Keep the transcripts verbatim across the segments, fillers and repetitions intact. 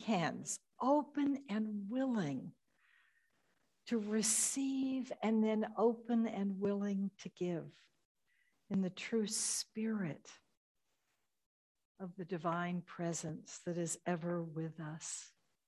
hands, open and willing to receive, and then open and willing to give in the true spirit of the divine presence that is ever with us.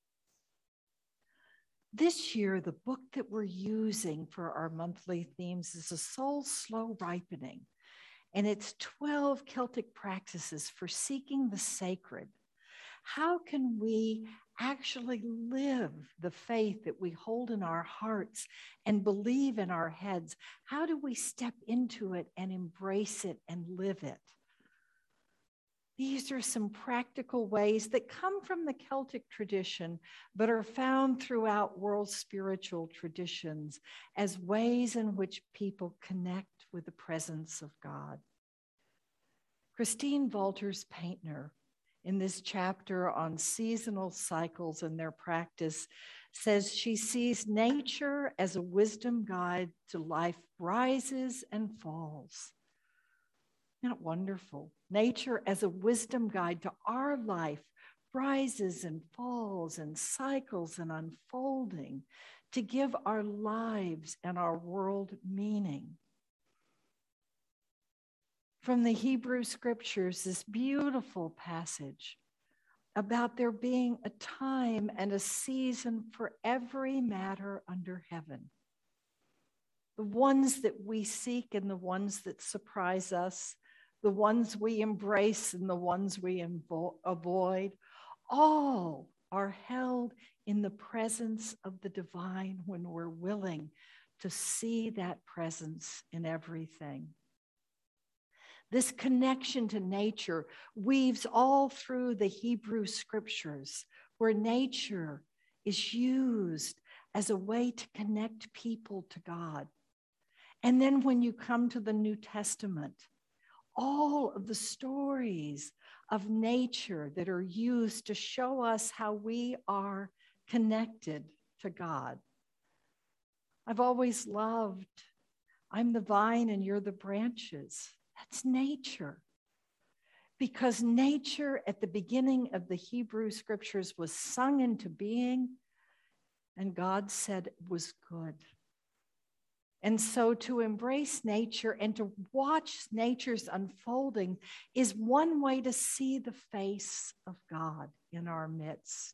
This year, the book that we're using for our monthly themes is A Soul Slow Ripening, and it's twelve Celtic practices for seeking the sacred. How can we actually live the faith that we hold in our hearts and believe in our heads? How do we step into it and embrace it and live it? These are some practical ways that come from the Celtic tradition, but are found throughout world spiritual traditions as ways in which people connect with the presence of God. Christine Walters Paintner, in this chapter on seasonal cycles and their practice, says she sees nature as a wisdom guide to life rises and falls. Not wonderful? Nature as a wisdom guide to our life rises and falls and cycles and unfolding to give our lives and our world meaning. From the Hebrew scriptures, this beautiful passage about there being a time and a season for every matter under heaven. The ones that we seek and the ones that surprise us, the ones we embrace and the ones we invo- avoid, all are held in the presence of the divine when we're willing to see that presence in everything. This connection to nature weaves all through the Hebrew scriptures, where nature is used as a way to connect people to God. And then when you come to the New Testament, all of the stories of nature that are used to show us how we are connected to God. I've always loved, I'm the vine and you're the branches. That's nature. Because nature at the beginning of the Hebrew scriptures was sung into being, and God said it was good. And so to embrace nature and to watch nature's unfolding is one way to see the face of God in our midst.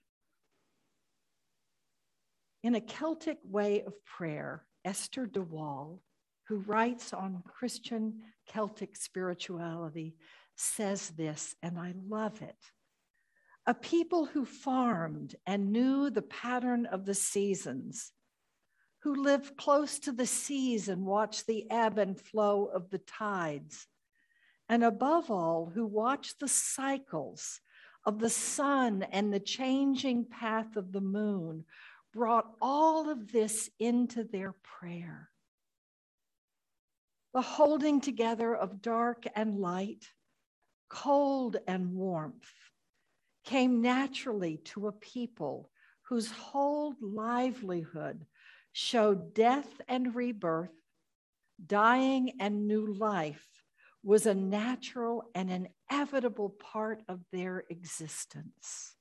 In a Celtic way of prayer, Esther de Waal, who writes on Christian Celtic spirituality, says this, and I love it. A people who farmed and knew the pattern of the seasons, who lived close to the seas and watched the ebb and flow of the tides, and above all, who watched the cycles of the sun and the changing path of the moon, brought all of this into their prayer. The holding together of dark and light, cold and warmth, came naturally to a people whose whole livelihood showed death and rebirth, dying and new life was a natural and inevitable part of their existence.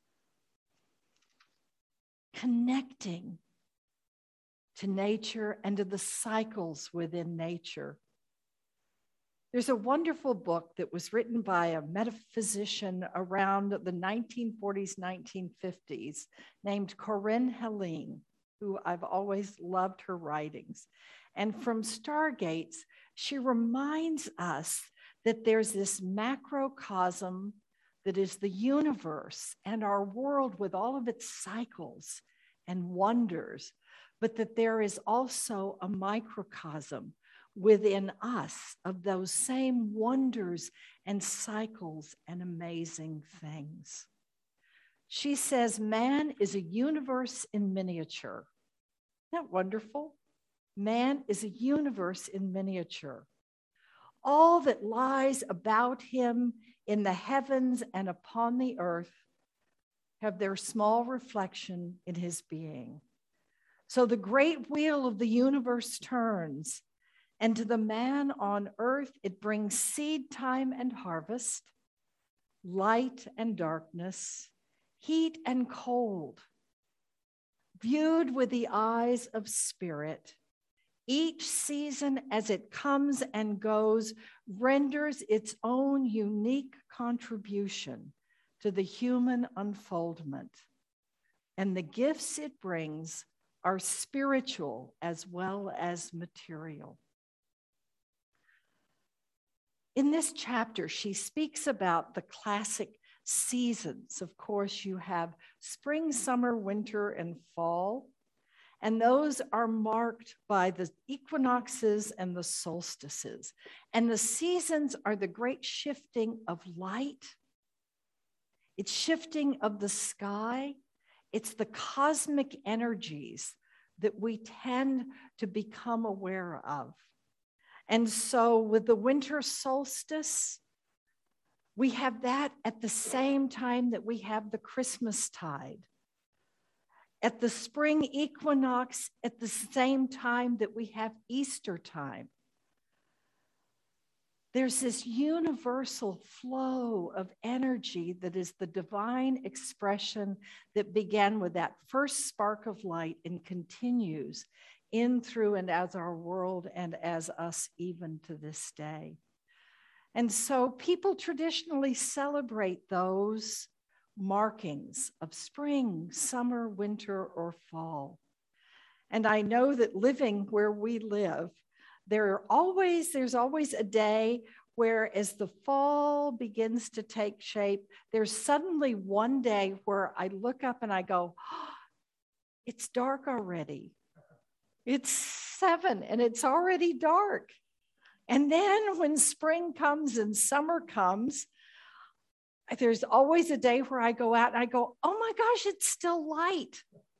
Connecting to nature and to the cycles within nature. There's a wonderful book that was written by a metaphysician around the nineteen forties, nineteen fifties named Corinne Helene, who I've always loved her writings. And from Stargates, she reminds us that there's this macrocosm that is the universe and our world with all of its cycles and wonders, but that there is also a microcosm within us of those same wonders and cycles and amazing things. She says, man is a universe in miniature. Isn't that wonderful? Man is a universe in miniature. All that lies about him in the heavens and upon the earth have their small reflection in his being. So the great wheel of the universe turns, and to the man on earth, it brings seed time and harvest, light and darkness, heat and cold, viewed with the eyes of spirit. Each season as it comes and goes renders its own unique contribution to the human unfoldment. And the gifts it brings are spiritual as well as material. In this chapter, she speaks about the classic seasons. Of course, you have spring, summer, winter, and fall. And those are marked by the equinoxes and the solstices. And the seasons are the great shifting of light. It's shifting of the sky. It's the cosmic energies that we tend to become aware of. And so with the winter solstice, we have that at the same time that we have the Christmas tide. At the spring equinox, at the same time that we have Easter time. There's this universal flow of energy that is the divine expression that began with that first spark of light and continues in, through, and as our world and as us even to this day. And so people traditionally celebrate those markings of spring, summer, winter, or fall. And I know that living where we live, there are always, there's always a day where as the fall begins to take shape, there's suddenly one day where I look up and I go, oh, it's dark already. It's seven and it's already dark. And then when spring comes and summer comes, there's always a day where I go out and I go, oh my gosh, it's still light.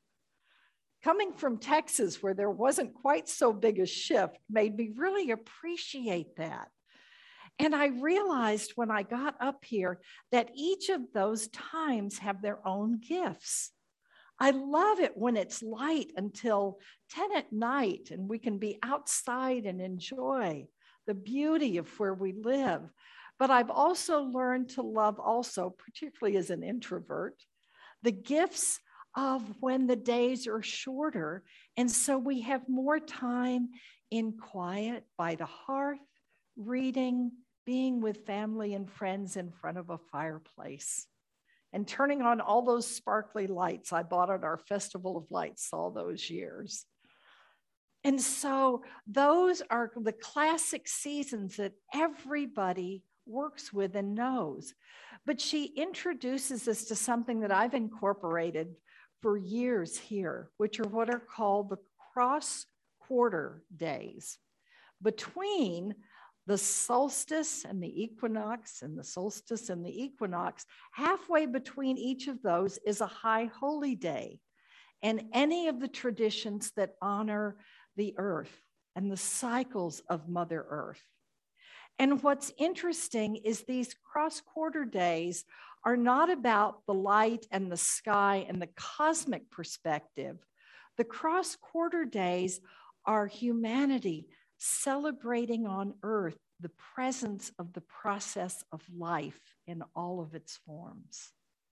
Coming from Texas, where there wasn't quite so big a shift, made me really appreciate that. And I realized when I got up here that each of those times have their own gifts. I love it when it's light until ten at night and we can be outside and enjoy the beauty of where we live. But I've also learned to love also, particularly as an introvert, the gifts of when the days are shorter. And so we have more time in quiet by the hearth, reading, being with family and friends in front of a fireplace, and turning on all those sparkly lights I bought at our Festival of Lights all those years. And so those are the classic seasons that everybody works with and knows. But she introduces us to something that I've incorporated for years here, which are what are called the cross quarter days. Between the solstice and the equinox and the solstice and the equinox, halfway between each of those is a high holy day. And any of the traditions that honor the earth and the cycles of Mother Earth. And what's interesting is these cross-quarter days are not about the light and the sky and the cosmic perspective. The cross-quarter days are humanity celebrating on earth the presence of the process of life in all of its forms.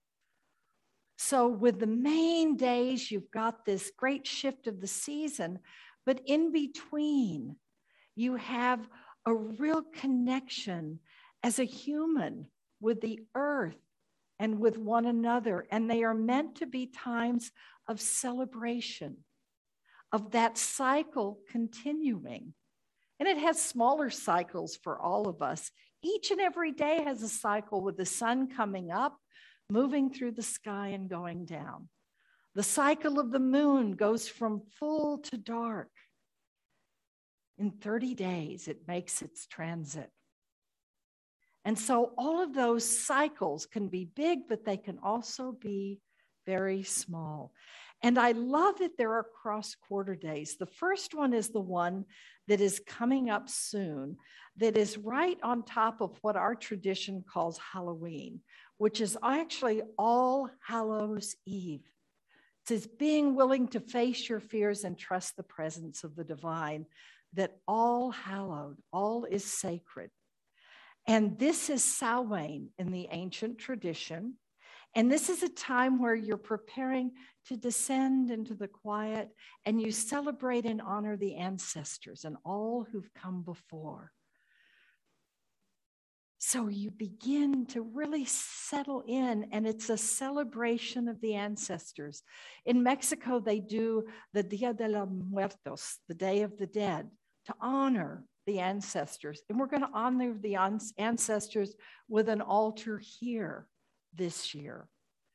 So with the main days, you've got this great shift of the season, but in between, you have a real connection as a human with the earth and with one another. And they are meant to be times of celebration, of that cycle continuing. And it has smaller cycles for all of us. Each and every day has a cycle with the sun coming up, moving through the sky and going down. The cycle of the moon goes from full to dark. In thirty days, it makes its transit. And so all of those cycles can be big, but they can also be very small. And I love that there are cross-quarter days. The first one is the one that is coming up soon, that is right on top of what our tradition calls Halloween, which is actually All Hallows Eve. It says being willing to face your fears and trust the presence of the divine, that all hallowed, all is sacred. And this is Samhain in the ancient tradition. And this is a time where you're preparing to descend into the quiet, and you celebrate and honor the ancestors and all who've come before. So you begin to really settle in, and it's a celebration of the ancestors. In Mexico, they do the Dia de los Muertos, the Day of the Dead, to honor the ancestors. And we're going to honor the ancestors with an altar here this year.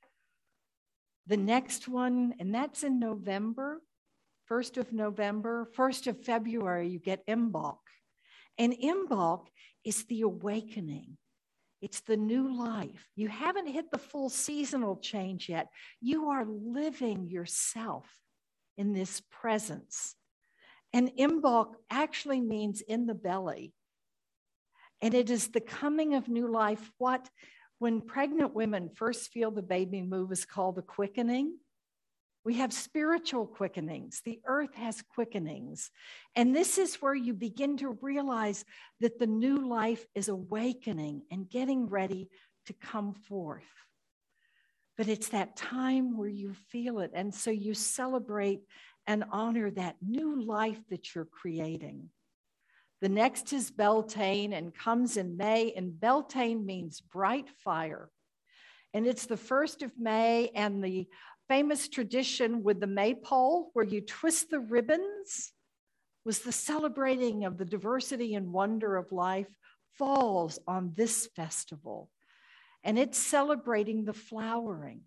The next one, and that's in November, first of November, first of February, you get Imbolc. And Imbolc is the awakening. It's the new life. You haven't hit the full seasonal change yet. You are living yourself in this presence. And Imbolc actually means in the belly. And it is the coming of new life. What, when pregnant women first feel the baby move, is called the quickening. We have spiritual quickenings. The earth has quickenings. And this is where you begin to realize that the new life is awakening and getting ready to come forth. But it's that time where you feel it. And so you celebrate and honor that new life that you're creating. The next is Beltane and comes in May. And Beltane means bright fire. And it's the first of May, and the famous tradition with the maypole where you twist the ribbons was the celebrating of the diversity and wonder of life falls on this festival. And it's celebrating the flowering.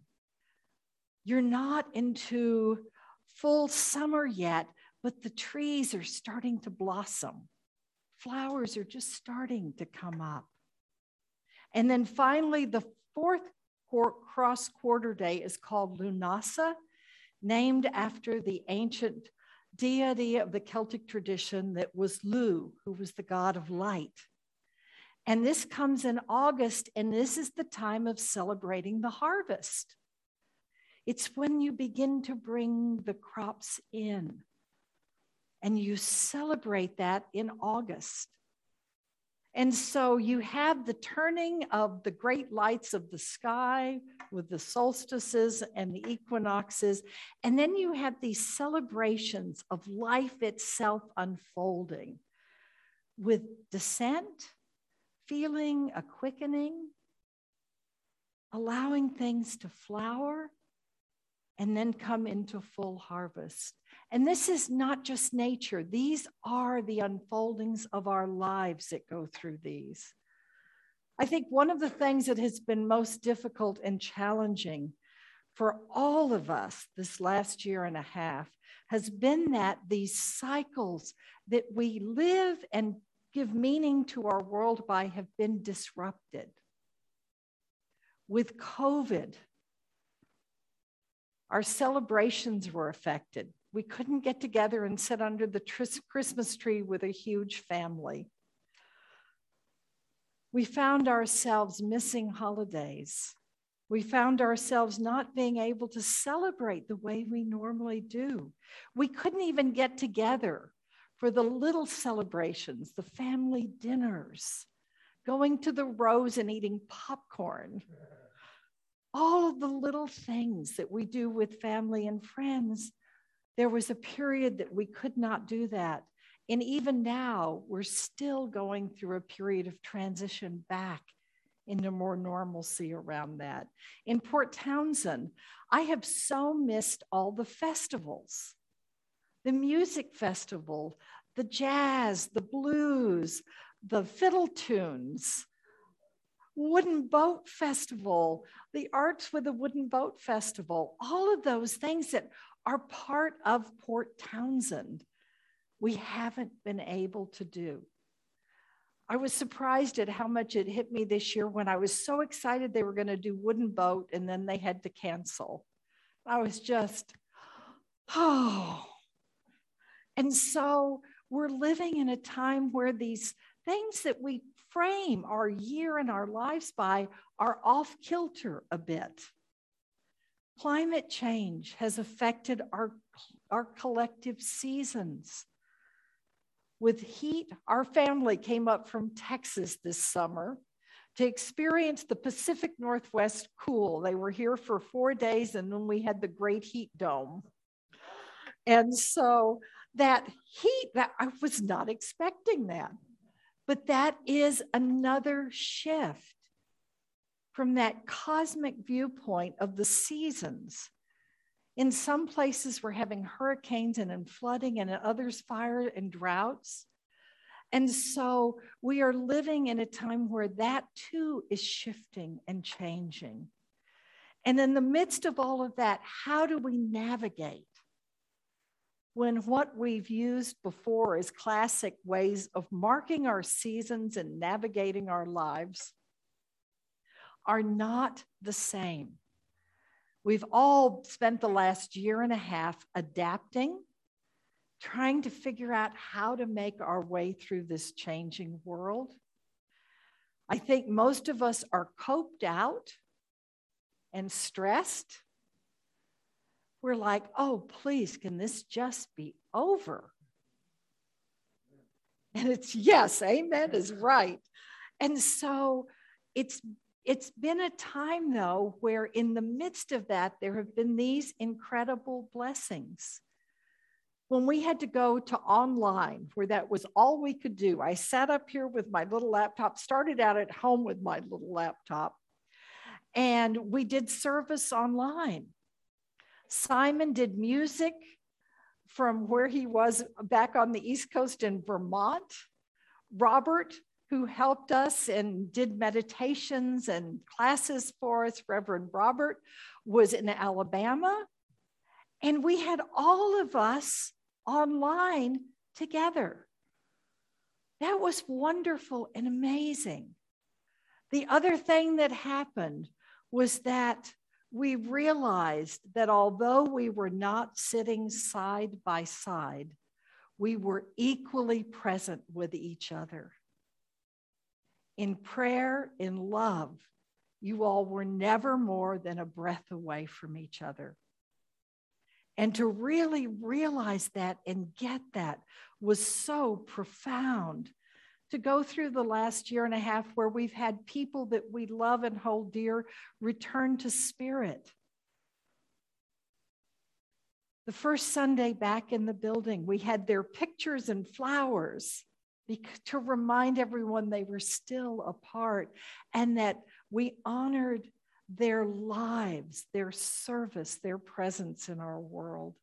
You're not into full summer yet, but the trees are starting to blossom. Flowers are just starting to come up. And then finally, the fourth cross quarter day is called Lunasa, named after the ancient deity of the Celtic tradition that was Lu, who was the god of light. And this comes in August, and this is the time of celebrating the harvest. It's when you begin to bring the crops in, and you celebrate that in August. And so you have the turning of the great lights of the sky with the solstices and the equinoxes. And then you have these celebrations of life itself unfolding with descent, feeling a quickening, allowing things to flower, and then come into full harvest. And this is not just nature. These are the unfoldings of our lives that go through these. I think one of the things that has been most difficult and challenging for all of us this last year and a half has been that these cycles that we live and give meaning to our world by have been disrupted. With COVID, our celebrations were affected. We couldn't get together and sit under the Christmas tree with a huge family. We found ourselves missing holidays. We found ourselves not being able to celebrate the way we normally do. We couldn't even get together for the little celebrations, the family dinners, going to the Rose and eating popcorn. All of the little things that we do with family and friends. There was a period that we could not do that. And even now, we're still going through a period of transition back into more normalcy around that. In Port Townsend, I have so missed all the festivals. The music festival, the jazz, the blues, the fiddle tunes, Wooden Boat Festival, the arts with the Wooden Boat Festival, all of those things that are part of Port Townsend, we haven't been able to do. I was surprised at how much it hit me this year when I was so excited they were going to do Wooden Boat and then they had to cancel. I was just, oh. And so we're living in a time where these things that we frame our year and our lives by are off kilter a bit. Climate change has affected our, our collective seasons. With heat, our family came up from Texas this summer to experience the Pacific Northwest cool. They were here for four days, and then we had the Great Heat Dome. And so that heat, that I was not expecting that. But that is another shift from that cosmic viewpoint of the seasons. In some places, we're having hurricanes and, and flooding, and in others, fire and droughts. And so we are living in a time where that too is shifting and changing. And in the midst of all of that, how do we navigate when what we've used before is classic ways of marking our seasons and navigating our lives are not the same? We've all spent the last year and a half adapting, trying to figure out how to make our way through this changing world. I think most of us are coped out and stressed. We're like, oh, please, can this just be over? And it's yes, amen is right. And so it's it's been a time, though, where in the midst of that, there have been these incredible blessings. When we had to go to online, where that was all we could do, I sat up here with my little laptop, started out at home with my little laptop, and we did service online. Simon did music from where he was back on the East Coast in Vermont. Robert, who helped us and did meditations and classes for us, Reverend Robert, was in Alabama. And we had all of us online together. That was wonderful and amazing. The other thing that happened was that we realized that although we were not sitting side by side, we were equally present with each other. In prayer, in love, you all were never more than a breath away from each other. And to really realize that and get that was so profound. To go through the last year and a half where we've had people that we love and hold dear return to spirit. The first Sunday back in the building, we had their pictures and flowers to remind everyone they were still a part and that we honored their lives, their service, their presence in our world.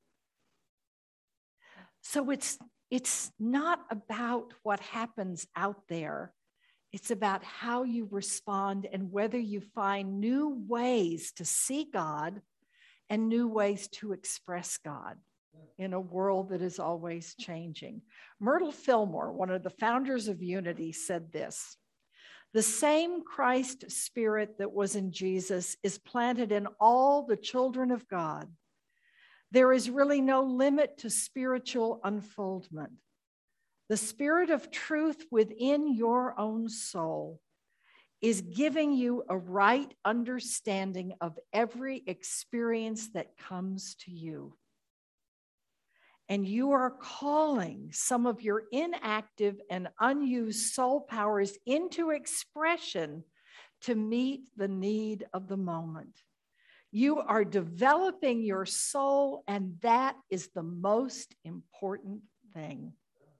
So it's It's not about what happens out there. It's about how you respond and whether you find new ways to see God and new ways to express God in a world that is always changing. Myrtle Fillmore, one of the founders of Unity, said this: the same Christ spirit that was in Jesus is planted in all the children of God. There is really no limit to spiritual unfoldment. The spirit of truth within your own soul is giving you a right understanding of every experience that comes to you. And you are calling some of your inactive and unused soul powers into expression to meet the need of the moment. You are developing your soul, and that is the most important thing.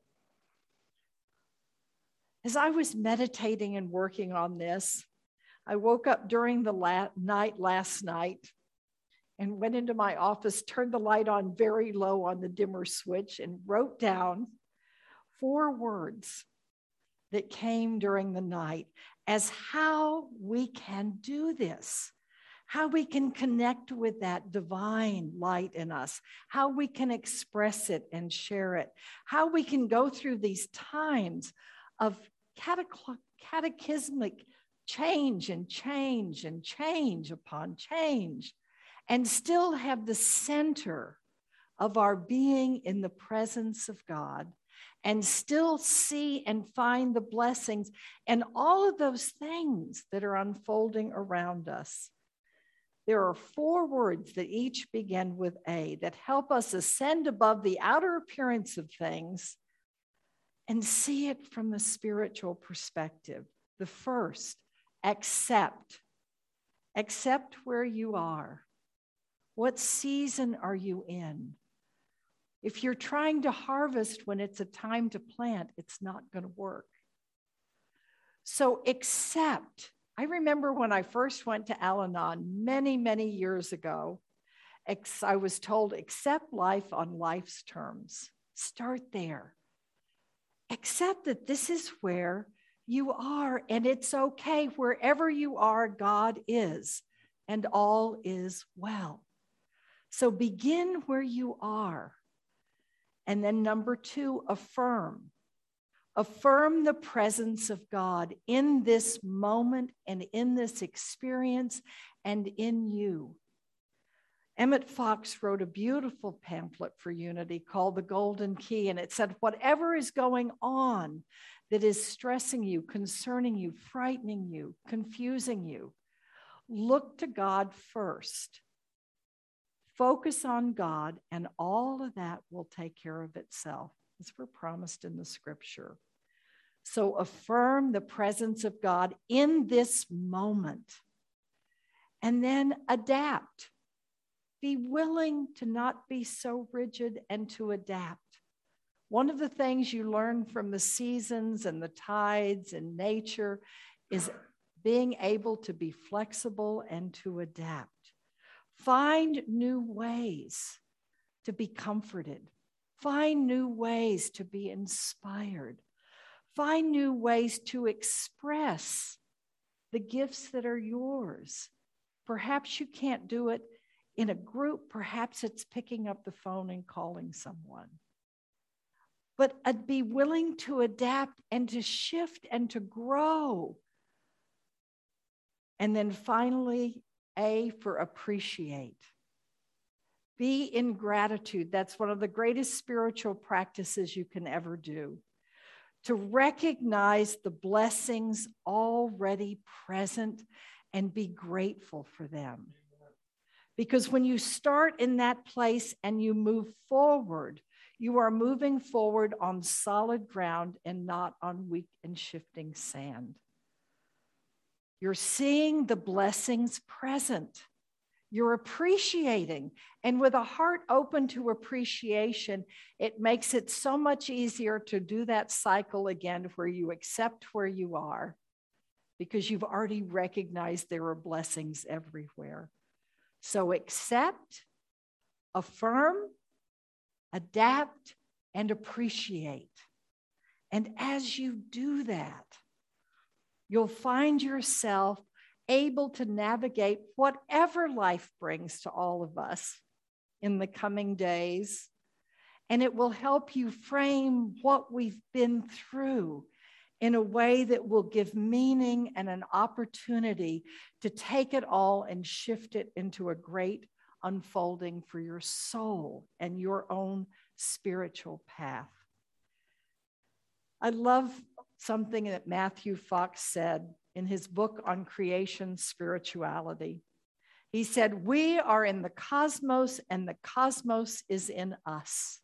As I was meditating and working on this, I woke up during the la- night last night and went into my office, turned the light on very low on the dimmer switch, and wrote down four words that came during the night as how we can do this, how we can connect with that divine light in us, how we can express it and share it, how we can go through these times of cataclysmic change and change and change upon change, and still have the center of our being in the presence of God, and still see and find the blessings and all of those things that are unfolding around us. There are four words that each begin with A that help us ascend above the outer appearance of things and see it from the spiritual perspective. The first, Accept. Accept where you are. What season are you in? If you're trying to harvest when it's a time to plant, it's not going to work. So accept. I remember when I first went to Al-Anon many, many years ago, I was told, accept life on life's terms. Start there. Accept that this is where you are, and it's okay. Wherever you are, God is, and all is well. So begin where you are. And then number two, affirm. Affirm the presence of God in this moment and in this experience and in you. Emmett Fox wrote a beautiful pamphlet for Unity called The Golden Key, and it said, whatever is going on that is stressing you, concerning you, frightening you, confusing you, look to God first. Focus on God, and all of that will take care of itself, as we're promised in the scripture. So affirm the presence of God in this moment, and then adapt. Be willing to not be so rigid and to adapt. One of the things you learn from the seasons and the tides and nature is being able to be flexible and to adapt. Find new ways to be comforted. Find new ways to be inspired. Find new ways to express the gifts that are yours. Perhaps you can't do it in a group. Perhaps it's picking up the phone and calling someone. But I'd be willing to adapt and to shift and to grow. And then finally, A, for appreciate. Be in gratitude. That's one of the greatest spiritual practices you can ever do. To recognize the blessings already present and be grateful for them. Because when you start in that place and you move forward, you are moving forward on solid ground and not on weak and shifting sand. You're seeing the blessings present. You're appreciating. And with a heart open to appreciation, it makes it so much easier to do that cycle again where you accept where you are because you've already recognized there are blessings everywhere. So accept, affirm, adapt, and appreciate. And as you do that, you'll find yourself able to navigate whatever life brings to all of us in the coming days. And it will help you frame what we've been through in a way that will give meaning and an opportunity to take it all and shift it into a great unfolding for your soul and your own spiritual path. I love something that Matthew Fox said in his book on creation spirituality. He said, we are in the cosmos and the cosmos is in us.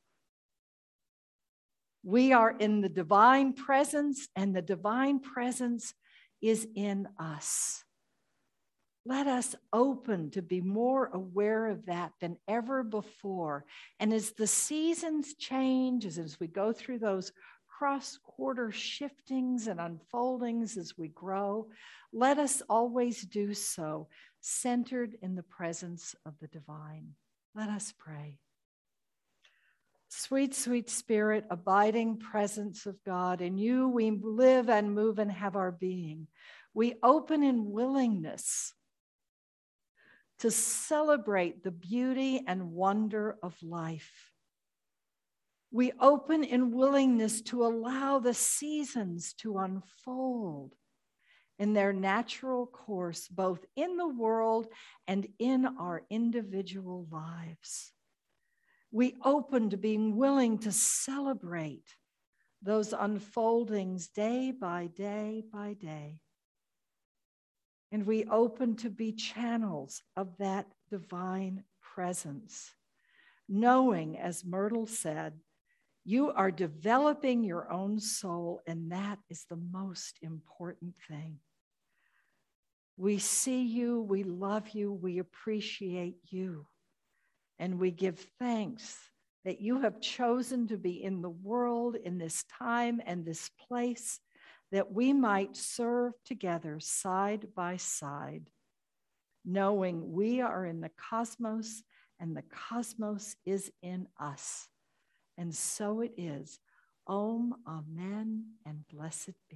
We are in the divine presence and the divine presence is in us. Let us open to be more aware of that than ever before. And as the seasons change, as, as we go through those cross-quarter shiftings and unfoldings as we grow, let us always do so centered in the presence of the divine. Let us pray. Sweet, sweet Spirit, abiding presence of God, in you we live and move and have our being. We open in willingness to celebrate the beauty and wonder of life. We open in willingness to allow the seasons to unfold in their natural course, both in the world and in our individual lives. We open to being willing to celebrate those unfoldings day by day by day. And we open to be channels of that divine presence, knowing, as Myrtle said, you are developing your own soul, and that is the most important thing. We see you, we love you, we appreciate you, and we give thanks that you have chosen to be in the world in this time and this place, that we might serve together side by side, knowing we are in the cosmos and the cosmos is in us. And so it is. Om, amen, and blessed be.